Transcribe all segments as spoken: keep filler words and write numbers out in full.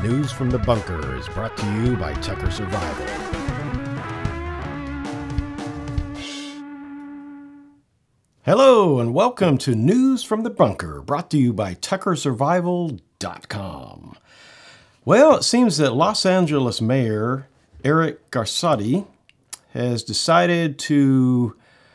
News from the Bunker is brought to you by Tucker Survival. Hello and welcome to News from the Bunker, brought to you by Tucker Survival dot com. Well, it seems that Los Angeles Mayor Eric Garcetti has decided to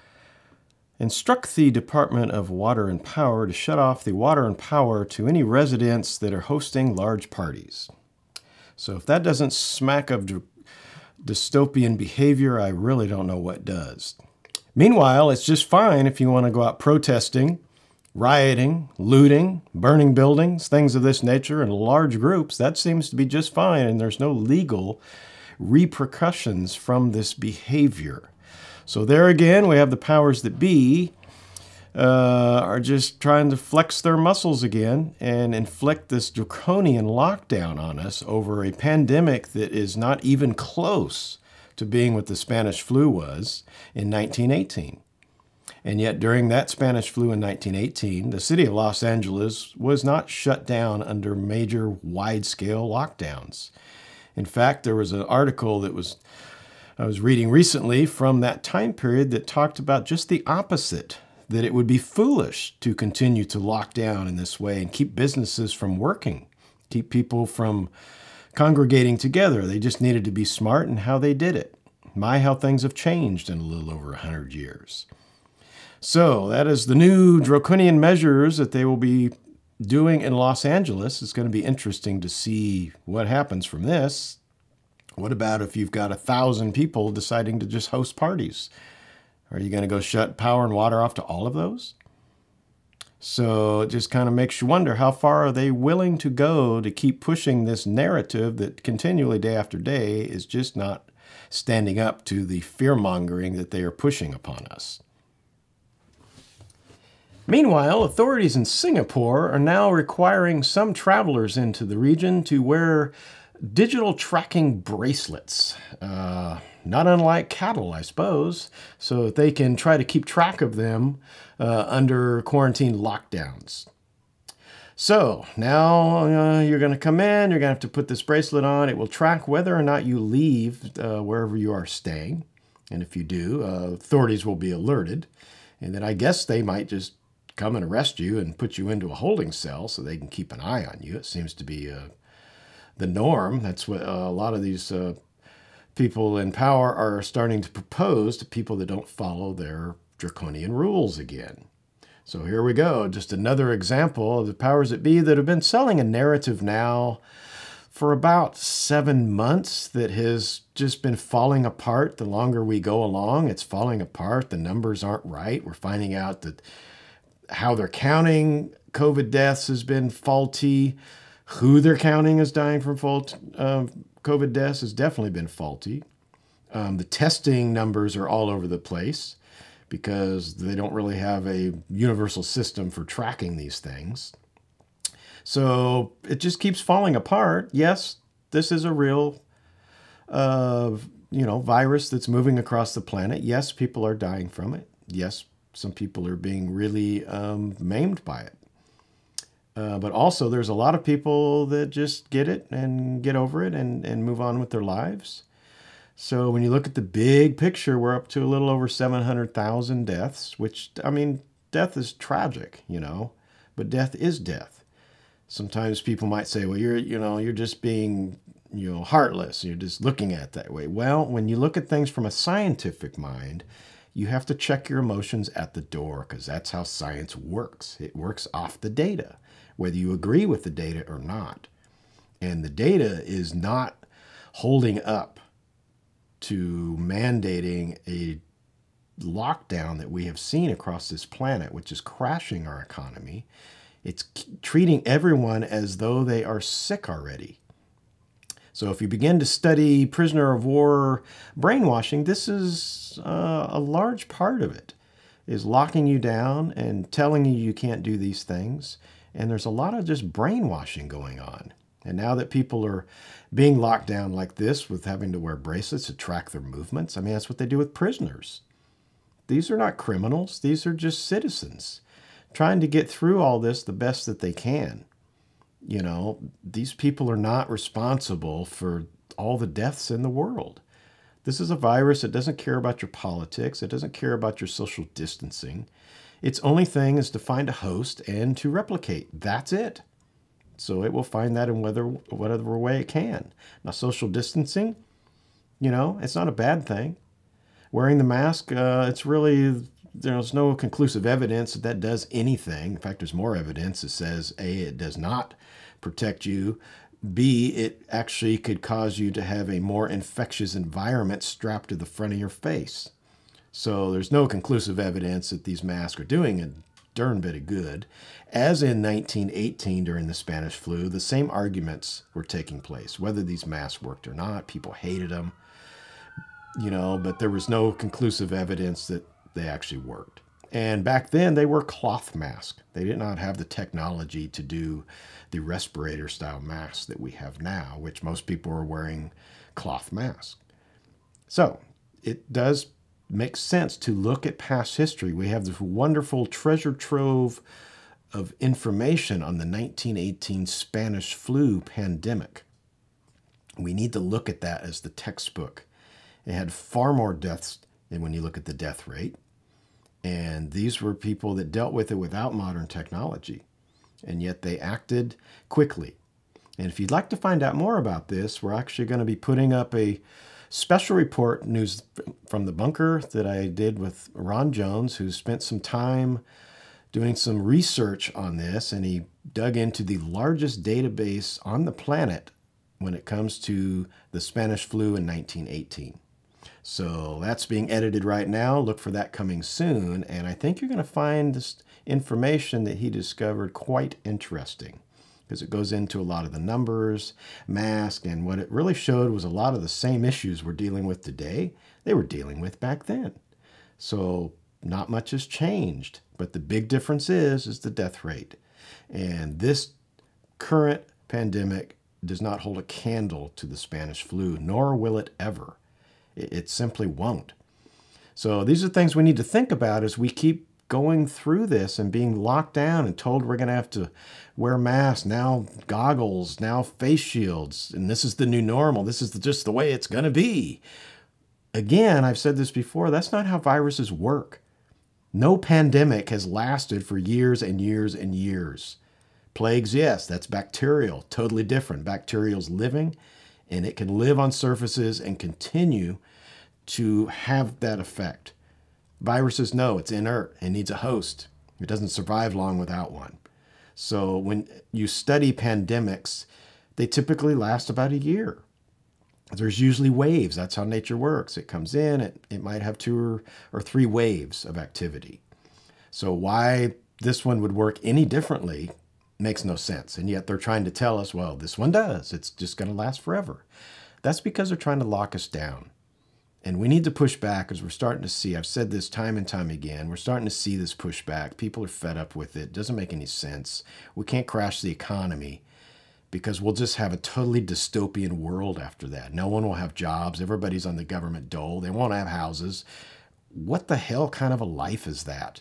instruct the Department of Water and Power to shut off the water and power to any residents that are hosting large parties. So if that doesn't smack of dy- dystopian behavior, I really don't know what does. Meanwhile, it's just fine if you want to go out protesting, rioting, looting, burning buildings, things of this nature in large groups. That seems to be just fine, and there's no legal repercussions from this behavior. So there again, we have the powers that be uh, are just trying to flex their muscles again and inflict this draconian lockdown on us over a pandemic that is not even close to being what the Spanish flu was in nineteen eighteen. And yet during that Spanish flu in nineteen eighteen, the city of Los Angeles was not shut down under major wide-scale lockdowns. In fact, there was an article that was I was reading recently from that time period that talked about just the opposite, that it would be foolish to continue to lock down in this way and keep businesses from working, keep people from congregating together. They just needed to be smart in how they did it. My, how things have changed in a little over one hundred years. So that is the new draconian measures that they will be doing in Los Angeles. It's going to be interesting to see what happens from this. What about if you've got a thousand people deciding to just host parties? Are you going to go shut power and water off to all of those? So it just kind of makes you wonder, how far are they willing to go to keep pushing this narrative that continually, day after day, is just not standing up to the fear-mongering that they are pushing upon us. Meanwhile, authorities in Singapore are now requiring some travelers into the region to wear digital tracking bracelets, uh, not unlike cattle, I suppose, so that they can try to keep track of them uh, under quarantine lockdowns. So now uh, you're going to come in, you're going to have to put this bracelet on. It will track whether or not you leave uh, wherever you are staying. And if you do, uh, authorities will be alerted. And then I guess they might just come and arrest you and put you into a holding cell so they can keep an eye on you. It seems to be uh, the norm. That's what uh, a lot of these uh, people in power are starting to propose to people that don't follow their draconian rules again. So here we go. Just another example of the powers that be that have been selling a narrative now for about seven months that has just been falling apart. The longer we go along, it's falling apart. The numbers aren't right. We're finding out that how they're counting COVID deaths has been faulty. Who they're counting as dying from fault, uh, COVID deaths has definitely been faulty. Um, the testing numbers are all over the place because they don't really have a universal system for tracking these things. So it just keeps falling apart. Yes, this is a real uh, you know, virus that's moving across the planet. Yes, people are dying from it. Yes, some people are being really um, maimed by it. Uh, but also there's a lot of people that just get it and get over it and, and move on with their lives. So when you look at the big picture, we're up to a little over seven hundred thousand deaths, which, I mean, death is tragic, you know, but death is death. Sometimes people might say, well, you're, you know, you're just being, you know, heartless. You're just looking at it that way. Well, when you look at things from a scientific mind, you have to check your emotions at the door because that's how science works. It works off the data, whether you agree with the data or not. And the data is not holding up to mandating a lockdown that we have seen across this planet, which is crashing our economy. It's treating everyone as though they are sick already. So if you begin to study prisoner of war brainwashing, this is uh, a large part of it, is locking you down and telling you you can't do these things. And there's a lot of just brainwashing going on. And now that people are being locked down like this with having to wear bracelets to track their movements, I mean, that's what they do with prisoners. These are not criminals. These are just citizens trying to get through all this the best that they can. You know, these people are not responsible for all the deaths in the world. This is a virus that doesn't care about your politics. It doesn't care about your social distancing. Its only thing is to find a host and to replicate. That's it. So it will find that in whether, whatever way it can. Now, social distancing, you know, it's not a bad thing. Wearing the mask, uh, it's really, there's no conclusive evidence that that does anything. In fact, there's more evidence that says, A, it does not protect you. B, it actually could cause you to have a more infectious environment strapped to the front of your face. So there's no conclusive evidence that these masks are doing a darn bit of good. As in nineteen eighteen during the Spanish flu, the same arguments were taking place. Whether these masks worked or not, people hated them, you know, but there was no conclusive evidence that they actually worked. And back then, they were cloth masks. They did not have the technology to do the respirator-style masks that we have now, which most people are wearing cloth masks. So it does make sense to look at past history. We have this wonderful treasure trove of information on the nineteen eighteen Spanish flu pandemic. We need to look at that as the textbook. It had far more deaths than when you look at the death rate. And these were people that dealt with it without modern technology. And yet they acted quickly. And if you'd like to find out more about this, we're actually going to be putting up a special report news from the bunker that I did with Ron Jones, who spent some time doing some research on this. And he dug into the largest database on the planet when it comes to the Spanish flu in nineteen eighteen. So that's being edited right now. Look for that coming soon. And I think you're going to find this information that he discovered quite interesting, because it goes into a lot of the numbers, mask, and what it really showed was a lot of the same issues we're dealing with today, they were dealing with back then. So not much has changed, but the big difference is, is the death rate. And this current pandemic does not hold a candle to the Spanish flu, nor will it ever. It simply won't. So these are things we need to think about as we keep going through this and being locked down and told we're going to have to wear masks, now goggles, now face shields, and this is the new normal. This is just the way it's going to be. Again, I've said this before, that's not how viruses work. No pandemic has lasted for years and years and years. Plagues, yes, that's bacterial, totally different. Bacterial's living, and it can live on surfaces and continue to have that effect. Viruses, no, it's inert. It needs a host. It doesn't survive long without one. So when you study pandemics, they typically last about a year. There's usually waves. That's how nature works. It comes in, it, it might have two or, or three waves of activity. So why this one would work any differently makes no sense. And yet they're trying to tell us, well, this one does. It's just going to last forever. That's because they're trying to lock us down. And we need to push back, as we're starting to see. I've said this time and time again. We're starting to see this pushback. People are fed up with it. It doesn't make any sense. We can't crash the economy because we'll just have a totally dystopian world after that. No one will have jobs. Everybody's on the government dole. They won't have houses. What the hell kind of a life is that?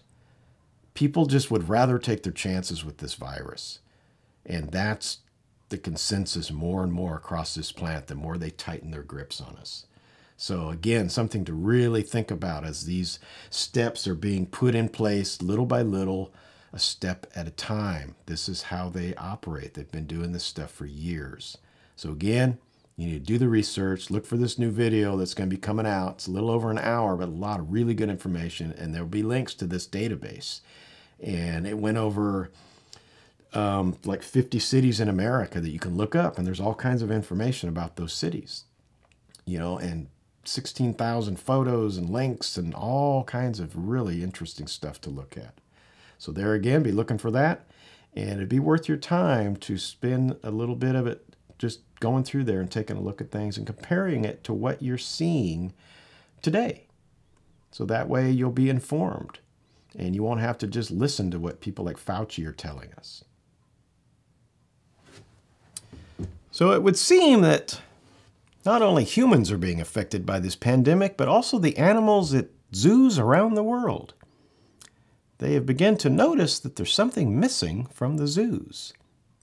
People just would rather take their chances with this virus. And that's the consensus more and more across this planet, the more they tighten their grips on us. So again, something to really think about as these steps are being put in place little by little, a step at a time. This is how they operate. They've been doing this stuff for years. So again, you need to do the research, look for this new video that's going to be coming out. It's a little over an hour, but a lot of really good information, and there'll be links to this database. And it went over um, like fifty cities in America that you can look up, and there's all kinds of information about those cities, you know, and sixteen thousand photos and links and all kinds of really interesting stuff to look at. So there again, be looking for that, and it'd be worth your time to spend a little bit of it just going through there and taking a look at things and comparing it to what you're seeing today. So that way you'll be informed. And you won't have to just listen to what people like Fauci are telling us. So it would seem that not only humans are being affected by this pandemic, but also the animals at zoos around the world. They have begun to notice that there's something missing from the zoos.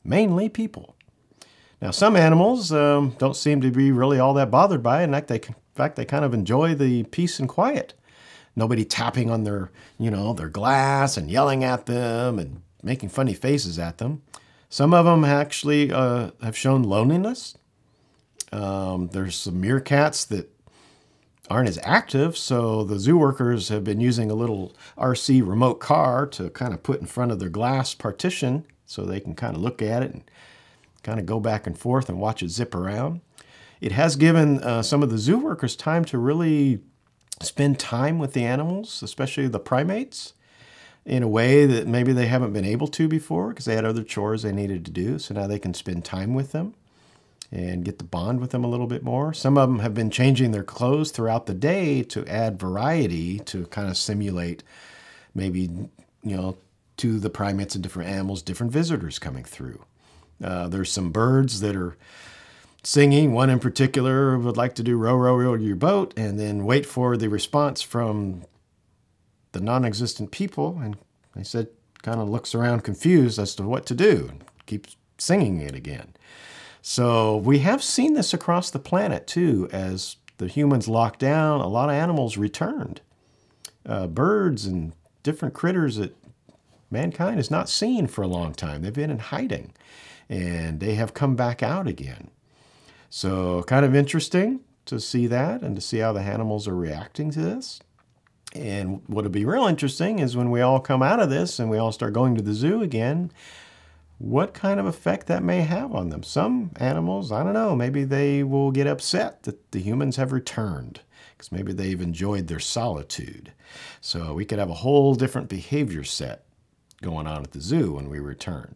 mainly people. Now, some animals um, don't seem to be really all that bothered by it. In fact, they, in fact, they kind of enjoy the peace and quiet. Nobody tapping on their, you know, their glass and yelling at them and making funny faces at them. Some of them actually uh, have shown loneliness. Um, there's some meerkats that aren't as active, so the zoo workers have been using a little R C remote car to kind of put in front of their glass partition so they can kind of look at it and kind of go back and forth and watch it zip around. It has given uh, some of the zoo workers time to really spend time with the animals, especially the primates, in a way that maybe they haven't been able to before because they had other chores they needed to do. So now they can spend time with them and get to bond with them a little bit more. Some of them have been changing their clothes throughout the day to add variety to kind of simulate maybe, you know, to the primates and different animals, different visitors coming through. Uh, there's some birds that are singing. One in particular would like to do row, row, row your boat and then wait for the response from the non-existent people. And they said, kind of looks around confused as to what to do and keeps singing it again. So we have seen this across the planet too. As the humans locked down, a lot of animals returned. Uh, birds and different critters that mankind has not seen for a long time. They've been in hiding and they have come back out again. So kind of interesting to see that and to see how the animals are reacting to this. And what'll be real interesting is when we all come out of this and we all start going to the zoo again, what kind of effect that may have on them. Some animals, I don't know, maybe they will get upset that the humans have returned because maybe they've enjoyed their solitude. So we could have a whole different behavior set going on at the zoo when we return.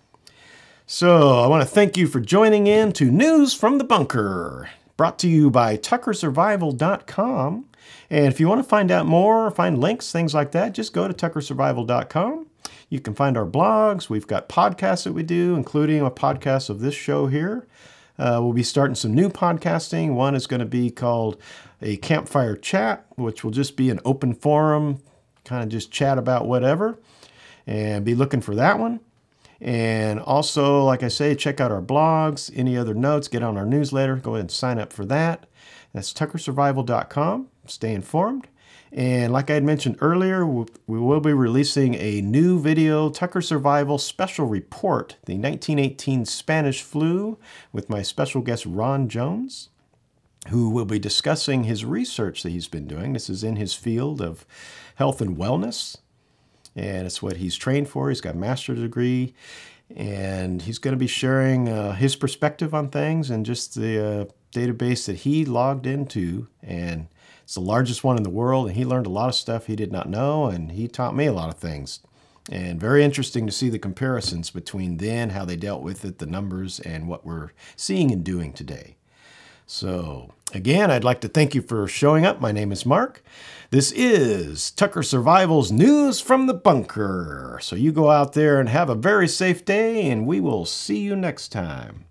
So I want to thank you for joining in to News from the Bunker, brought to you by Tucker Survival dot com. And if you want to find out more, find links, things like that, just go to Tucker Survival dot com. You can find our blogs. We've got podcasts that we do, including a podcast of this show here. Uh, we'll be starting some new podcasting. One is going to be called a Campfire Chat, which will just be an open forum, kind of just chat about whatever, and be looking for that one. And also, like I say, check out our blogs, any other notes, get on our newsletter, go ahead and sign up for that. That's Tucker Survival dot com. Stay informed. And like I had mentioned earlier, we will be releasing a new video, Tucker Survival Special Report, the nineteen eighteen Spanish flu, with my special guest Ron Jones, who will be discussing his research that he's been doing. This is in his field of health and wellness. And it's what he's trained for. He's got a master's degree. And he's going to be sharing uh, his perspective on things and just the uh, database that he logged into. And it's the largest one in the world. And he learned a lot of stuff he did not know. And he taught me a lot of things. And very interesting to see the comparisons between then, how they dealt with it, the numbers, and what we're seeing and doing today. So again, I'd like to thank you for showing up. My name is Mark. This is Tucker Survival's News from the Bunker. So you go out there and have a very safe day, and we will see you next time.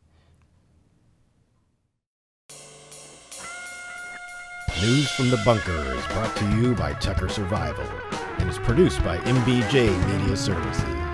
News from the Bunker is brought to you by Tucker Survival and is produced by M B J Media Services.